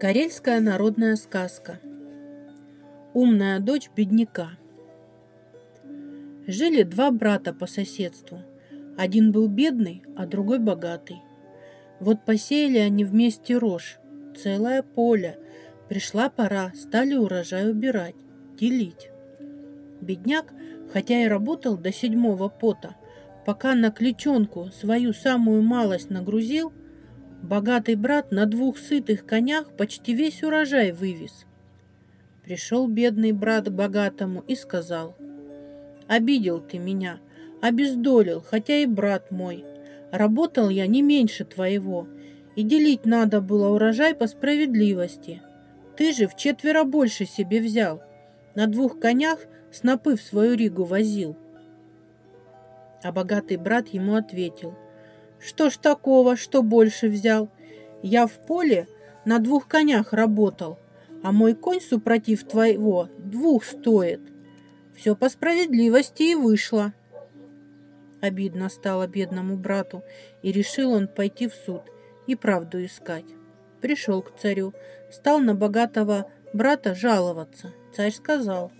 Карельская народная сказка. Умная дочь бедняка. Жили два брата по соседству. Один был бедный, а другой богатый. Вот посеяли они вместе рожь, целое поле. Пришла пора, стали урожай убирать, делить. Бедняк, хотя и работал до седьмого пота, пока на клячонку свою самую малость нагрузил, богатый брат на двух сытых конях почти весь урожай вывез. Пришел бедный брат к богатому и сказал: «Обидел ты меня, обездолил, хотя и брат мой. Работал я не меньше твоего, и делить надо было урожай по справедливости. Ты же вчетверо больше себе взял, на двух конях снопы в свою ригу возил». А богатый брат ему ответил: «Что ж такого, что больше взял? Я в поле на двух конях работал, а мой конь, супротив твоего, двух стоит. Все по справедливости и вышло». Обидно стало бедному брату, и решил он пойти в суд и правду искать. Пришел к царю, стал на богатого брата жаловаться. Царь сказал: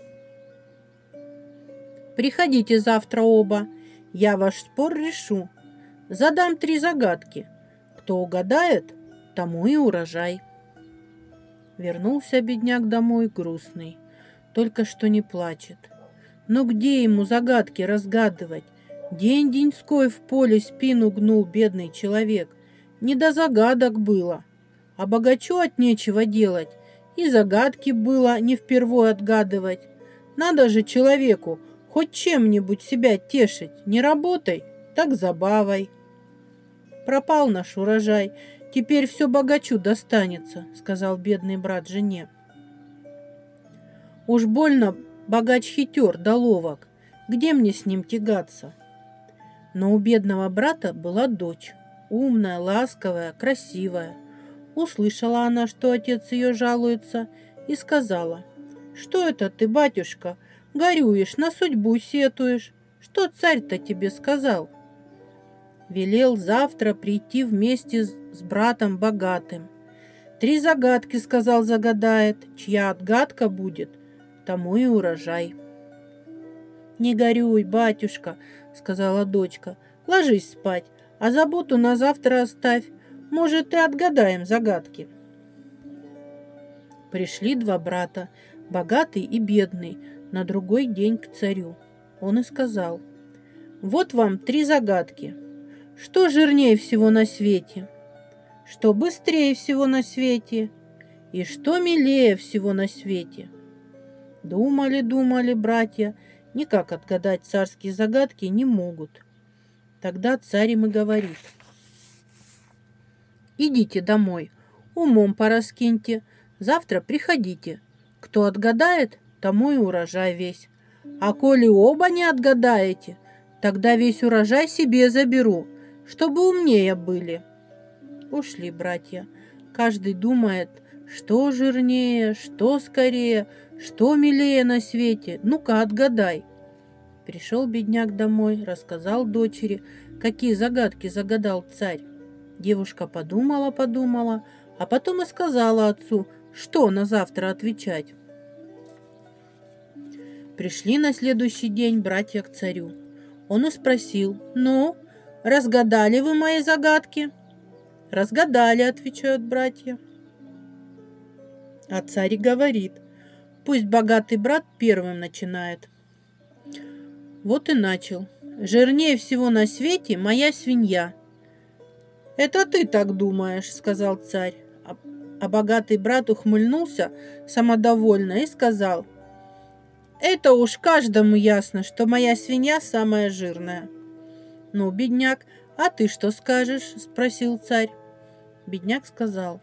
«Приходите завтра оба, я ваш спор решу. Задам 3 загадки. Кто угадает, тому и урожай». Вернулся бедняк домой грустный, только что не плачет. Но где ему загадки разгадывать? День-деньской в поле спину гнул бедный человек. Не до загадок было. А богачу от нечего делать, и загадки было не впервой отгадывать. Надо же человеку хоть чем-нибудь себя тешить. Не работай, так забавой. «Пропал наш урожай, теперь все богачу достанется», — сказал бедный брат жене. «Уж больно богач хитер да ловок, где мне с ним тягаться?» Но у бедного брата была дочь, умная, ласковая, красивая. Услышала она, что отец ее жалуется, и сказала: «Что это ты, батюшка, горюешь, на судьбу сетуешь? Что царь-то тебе сказал?» Велел завтра прийти вместе с братом богатым. 3 загадки, сказал, загадает. Чья отгадка будет, тому и урожай. «Не горюй, батюшка», — сказала дочка, — «ложись спать, а заботу на завтра оставь. Может, и отгадаем загадки». Пришли 2 брата, богатый и бедный, на другой день к царю. Он и сказал: «Вот вам 3 загадки. Что жирнее всего на свете? Что быстрее всего на свете? И что милее всего на свете?» Думали братья, никак отгадать царские загадки не могут. Тогда царь им и говорит: «Идите домой, умом пораскиньте, завтра приходите. Кто отгадает, тому и урожай весь. А коли оба не отгадаете, тогда весь урожай себе заберу, чтобы умнее были». Ушли братья. Каждый думает, что жирнее, что скорее, что милее на свете. Ну-ка, отгадай. Пришел бедняк домой, рассказал дочери, какие загадки загадал царь. Девушка подумала, а потом и сказала отцу, что на завтра отвечать. Пришли на следующий день братья к царю. Он и спросил: «Ну, разгадали вы мои загадки?» «Разгадали», — отвечают братья. А царь говорит: «Пусть богатый брат первым начинает». Вот и начал. «Жирнее всего на свете моя свинья». «Это ты так думаешь», — сказал царь. А богатый брат ухмыльнулся самодовольно и сказал: «Это уж каждому ясно, что моя свинья самая жирная». «Ну, бедняк, а ты что скажешь?» — спросил царь. Бедняк сказал: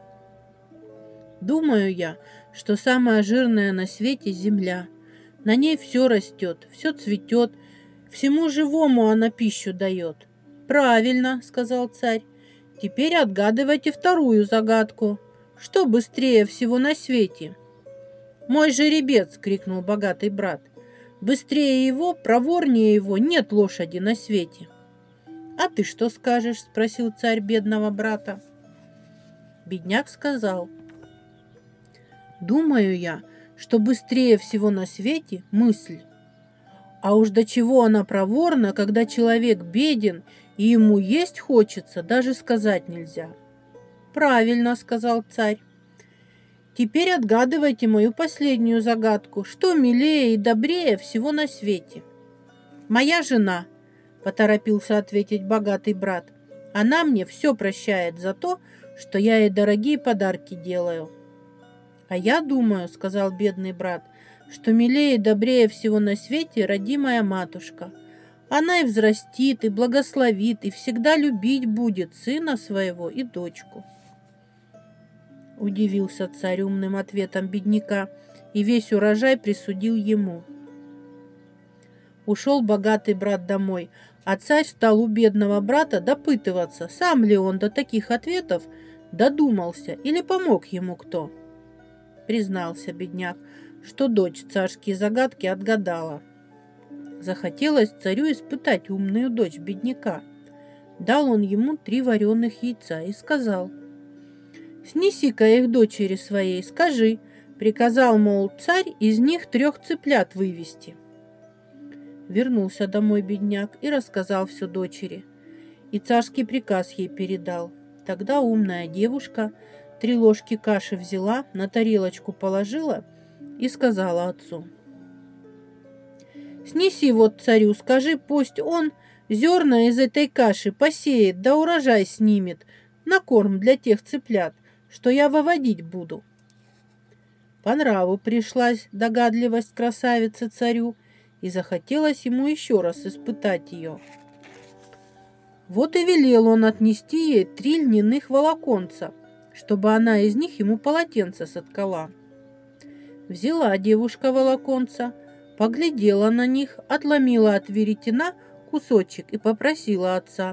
«Думаю я, что самая жирная на свете земля. На ней все растет, все цветет, всему живому она пищу дает». «Правильно», — сказал царь. «Теперь отгадывайте вторую загадку. Что быстрее всего на свете?» «Мой жеребец!» — крикнул богатый брат. «Быстрее его, проворнее его нет лошади на свете». «А ты что скажешь?» — спросил царь бедного брата. Бедняк сказал: Думаю я, что быстрее всего на свете мысль. А уж до чего она проворна, когда человек беден и ему есть хочется, даже сказать нельзя. Правильно, сказал царь. Теперь отгадывайте мою последнюю загадку. Что милее и добрее всего на свете? Моя жена, поторопился ответить богатый брат. Она мне все прощает за то, что я ей дорогие подарки делаю. А я думаю, сказал бедный брат, что милее и добрее всего на свете родимая матушка. Она и взрастит, и благословит, и всегда любить будет сына своего и дочку. Удивился царь умным ответом бедняка, и весь урожай присудил ему. Ушел богатый брат домой, а царь стал у бедного брата допытываться, сам ли он до таких ответов додумался или помог ему кто. Признался бедняк, что дочь царские загадки отгадала. Захотелось царю испытать умную дочь бедняка. Дал он ему 3 вареных яйца и сказал: «Снеси-ка их дочери своей, скажи», приказал, мол, царь из них 3 цыплят вывести. Вернулся домой бедняк и рассказал все дочери. И царский приказ ей передал. Тогда умная девушка 3 ложки каши взяла, на тарелочку положила и сказала отцу: «Снеси вот царю, скажи, пусть он зерна из этой каши посеет, да урожай снимет на корм для тех цыплят, что я выводить буду». По нраву пришлась догадливость красавицы царю, и захотелось ему еще раз испытать ее. Вот и велел он отнести ей 3 льняных волоконца, чтобы она из них ему полотенце соткала. Взяла девушка волоконца, поглядела на них, отломила от веретена кусочек и попросила отца: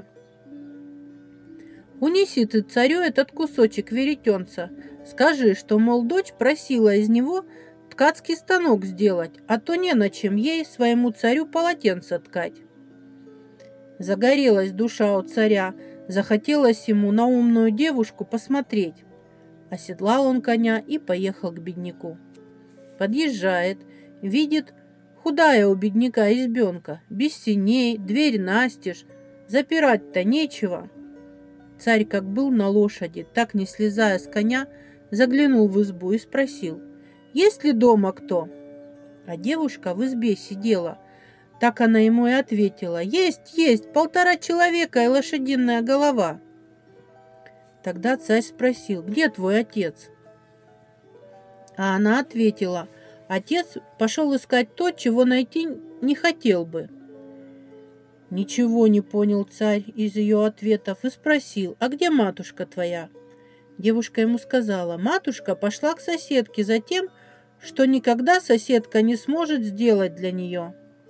«Унеси ты царю этот кусочек веретенца, скажи, что, мол, дочь просила из него ткацкий станок сделать, а то не на чем ей, своему царю, полотенце ткать». Загорелась душа у царя, захотелось ему на умную девушку посмотреть. Оседлал он коня и поехал к бедняку. Подъезжает, видит, худая у бедняка избенка, без сеней, дверь настежь, запирать-то нечего. Царь, как был на лошади, так не слезая с коня, заглянул в избу и спросил: «Есть ли дома кто?» А девушка в избе сидела. Так она ему и ответила: «Есть, 1,5 человека и лошадиная голова». Тогда царь спросил: «Где твой отец?» А она ответила: «Отец пошел искать то, чего найти не хотел бы». Ничего не понял царь из ее ответов и спросил: «А где матушка твоя?» Девушка ему сказала: «Матушка пошла к соседке за тем, что никогда соседка не сможет сделать для нее».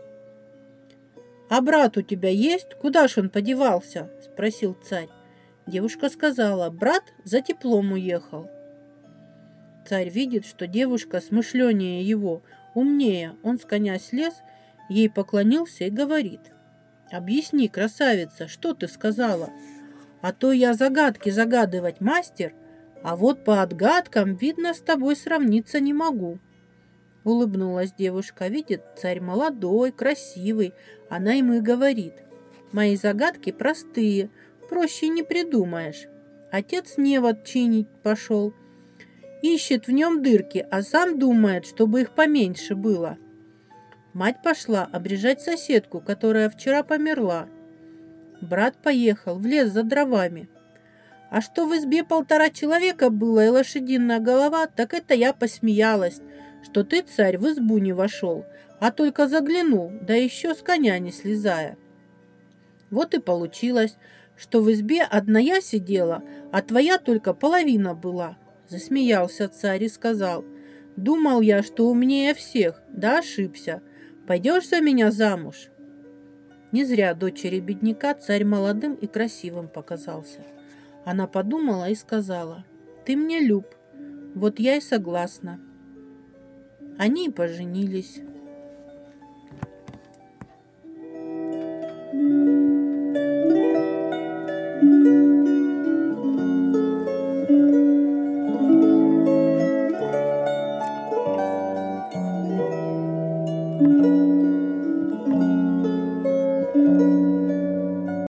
«А брат у тебя есть? Куда ж он подевался?» – спросил царь. Девушка сказала: «Брат за теплом уехал». Царь видит, что девушка смышленнее его, умнее. Он с коня слез, ей поклонился и говорит: «Объясни, красавица, что ты сказала? А то я загадки загадывать мастер, а вот по отгадкам, видно, с тобой сравниться не могу». Улыбнулась девушка, видит, царь молодой, красивый. Она ему и говорит: «Мои загадки простые, проще не придумаешь. Отец невод чинить пошел, ищет в нем дырки, а сам думает, чтобы их поменьше было. Мать пошла обрежать соседку, которая вчера померла. Брат поехал в лес за дровами. А что в избе 1,5 человека было и лошадиная голова, так это я посмеялась, что ты, царь, в избу не вошел, а только заглянул, да еще с коня не слезая. Вот и получилось, что в избе одна я сидела, а твоя только половина была». Засмеялся царь и сказал: «Думал я, что умнее всех, да ошибся. Пойдешь за меня замуж?» Не зря дочери бедняка царь молодым и красивым показался. Она подумала и сказала: «Ты мне люб, вот я и согласна». Они и поженились.